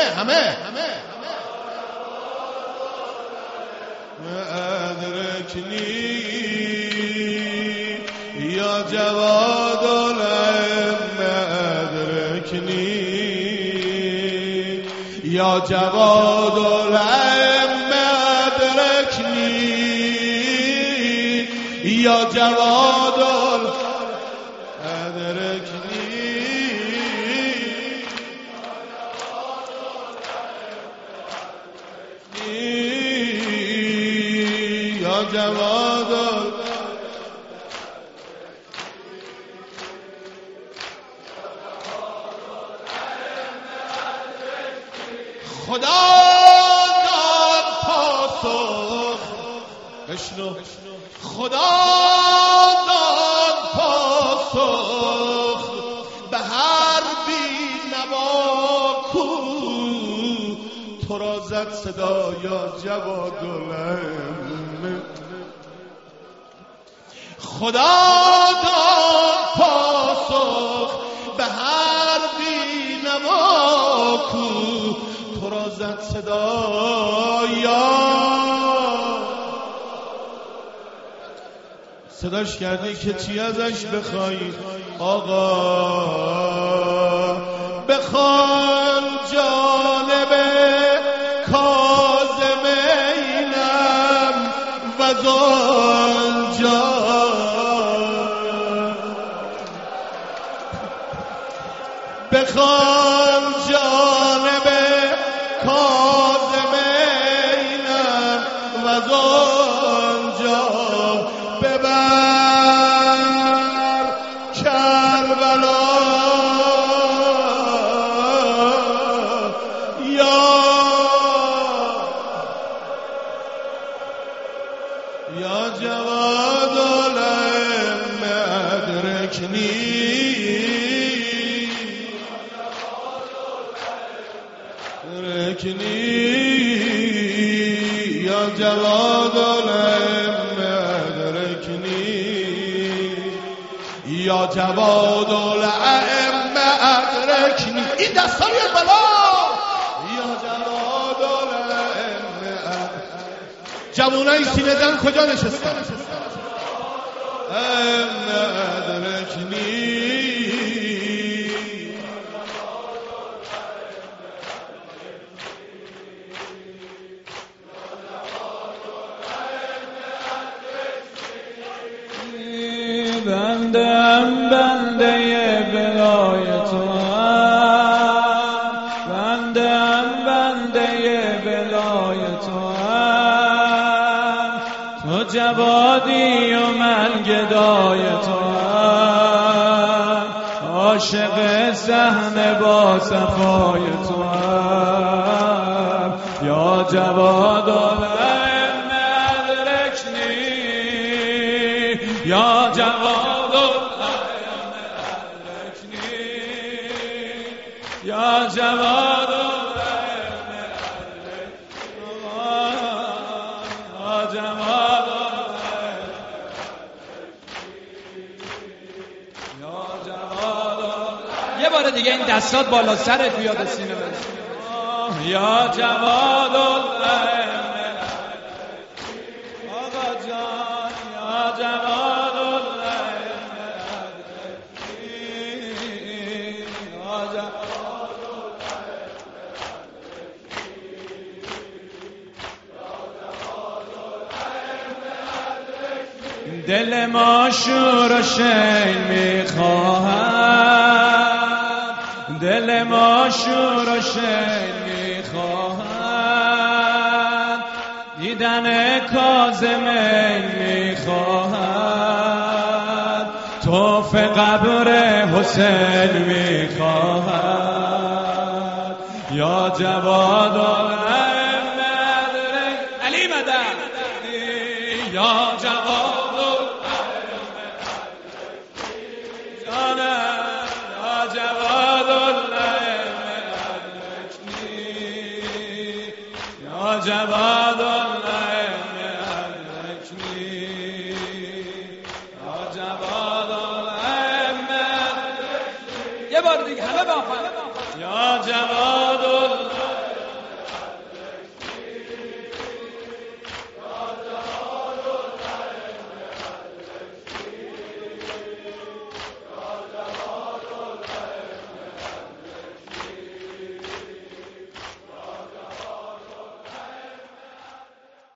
همه ادرکنی یا جواد الائمه ادرکنی یا جواد الائمه ادرکنی یا جواد ادرکنی یا جواد خدا داد پاسخ بشنو خدا داد پاسخ به هر بی‌نوا کو تو را زد صدا یا جواد الائمه خدا داد پاسخ به هر بی‌نوا کو تو را زد صدا یا صداش کردی که چی ازش بخوای آقا بخوان جانب کاظمینم و زنجان بخوان جانب کاظمینم و زنجان ببر کربلا یا جواد الائمه ادرکنی یا جواد الائمه ادرکنی یا جواد الائمه ادرکنی این دستان یه بلا یا جواد الائمه جوانای سینه زن کجا نشستن ادرکنی بنده بلای تو هم بنده بلای تو هم تو جوادی و من گدای تو هم عاشق صحنه با صفای تو هم یا جواد الائمه ادرکنی یا جواد الائمه ادرکنی یا جواد الائمه ادرکنی یا جواد الائمه یه بار دیگه این دستات بالا سرت بیاد سینه برسید یا جواد الائمه آقا جان یا جواد الائمه یا جواد الائمه دل ما شور و شیل میخواهد دل ما شور و شیل میخواهد دیدن کاظمین میخواهد طوف قبر حسین میخواهد یا جواد الائمه علی مدد یا جواد الائمه جانم یا جواد الائمه یا جواد الائمه یا جواد الائمه یه بار دیگه همه با هم یا جواد